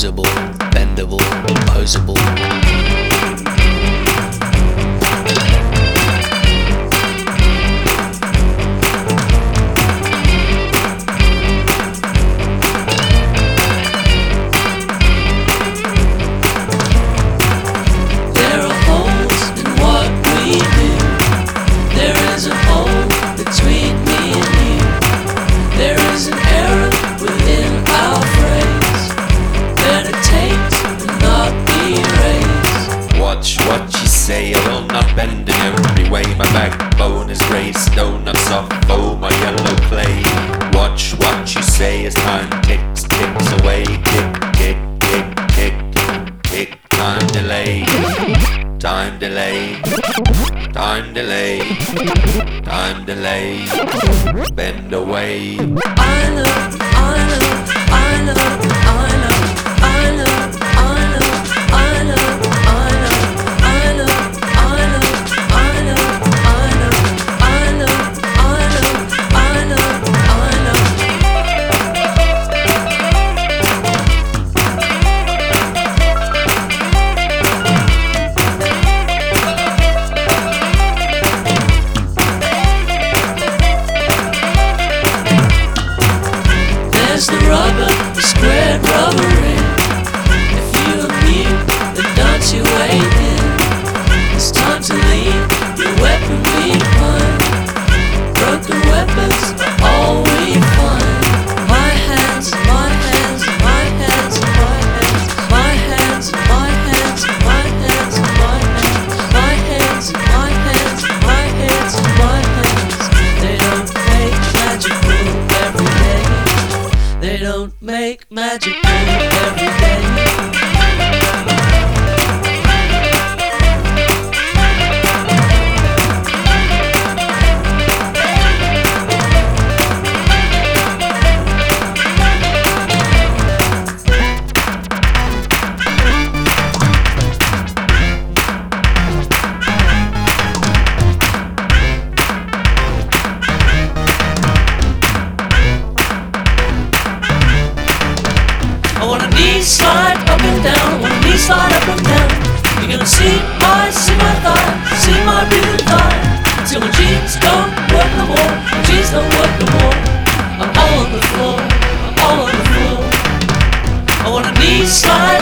disposable, bendable, imposable. There are holes in what we do. There is a hole between me and you. There is an error within our phrase. Better takes and not erased. Watch what you say, I will not bend in every way. My backbone is raised, donuts off, oh my yellow clay. Watch what you say as time ticks away. Tick, tick, tick, tick, tick, time delay. Time delay, time delay, time delay, bend away. I know, I know, I know, I know, I know, I know, I know, I know, I know, I know, I know, I know, I know, I know, I know. There's the rubber, the squared rubber ring. If you are mute, then don't you wait in. It's time to leave your weaponry behind. Broken weapons are all we find. My hands, my hands, my hands, my hands, my hands, my hands, my hands, my hands, my hands, my hands, my hands, my hands. They don't make magic move every day. They don't make magic move every day. I wanna knee slide up and down, I wanna knee slide up and down. You're gonna see my thigh, see my beautiful thigh. Till my jeans don't work no more, my jeans don't work no more. I'm all on the floor, I'm all on the floor. I wanna knee slide